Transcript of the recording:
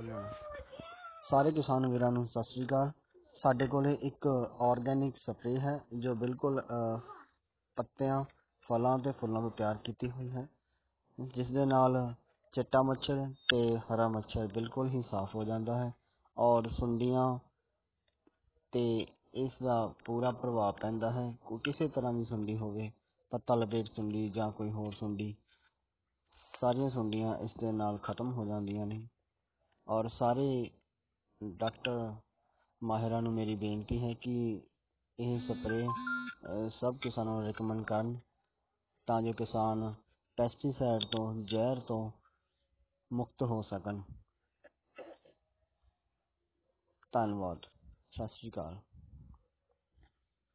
ਬੋਲਣਾ। ਸਾਰੇ ਕਿਸਾਨ ਵੀਰਾਂ ਨੂੰ ਸਤਿ ਸ਼੍ਰੀ ਅਕਾਲ। ਸਾਡੇ ਕੋਲ ਇੱਕ ਆਰਗੈਨਿਕ ਸਪਰੇਅ ਹੈ ਜੋ ਬਿਲਕੁਲ ਪੱਤਿਆਂ, ਫਲਾਂ ਅਤੇ ਫੁੱਲਾਂ ਤੋਂ ਤਿਆਰ ਕੀਤੀ ਹੋਈ ਹੈ, ਜਿਸ ਦੇ ਨਾਲ ਚਿੱਟਾ ਮੱਛਰ ਅਤੇ ਹਰਾ ਮੱਛਰ ਬਿਲਕੁਲ ਹੀ ਸਾਫ਼ ਹੋ ਜਾਂਦਾ ਹੈ ਔਰ ਸੁੰਡੀਆਂ 'ਤੇ ਇਸ ਦਾ ਪੂਰਾ ਪ੍ਰਭਾਵ ਪੈਂਦਾ ਹੈ। ਕਿਸੇ ਤਰ੍ਹਾਂ ਦੀ ਸੁੰਡੀ ਹੋਵੇ, ਪੱਤਾ ਲਪੇਟ ਸੁੰਡੀ ਜਾਂ ਕੋਈ ਹੋਰ ਸੁੰਡੀ, ਸਾਰੀਆਂ ਸੁੰਡੀਆਂ ਇਸ ਦੇ ਨਾਲ ਖਤਮ ਹੋ ਜਾਂਦੀਆਂ ਨੇ। ਔਰ ਸਾਰੇ ਡਾਕਟਰ ਮਾਹਿਰਾਂ ਨੂੰ ਮੇਰੀ ਬੇਨਤੀ ਹੈ ਕਿ ਇਹ ਸਪਰੇਅ ਸਭ ਕਿਸਾਨਾਂ ਨੂੰ ਰਿਕਮੈਂਡ ਕਰਨ ਤਾਂ ਜੋ ਕਿਸਾਨ ਪੈਸਟੀਸਾਈਡ ਤੋਂ, ਜ਼ਹਿਰ ਤੋਂ ਮੁਕਤ ਹੋ ਸਕਣ। ਧੰਨਵਾਦ। ਸਤਿ ਸ਼੍ਰੀ ਅਕਾਲ।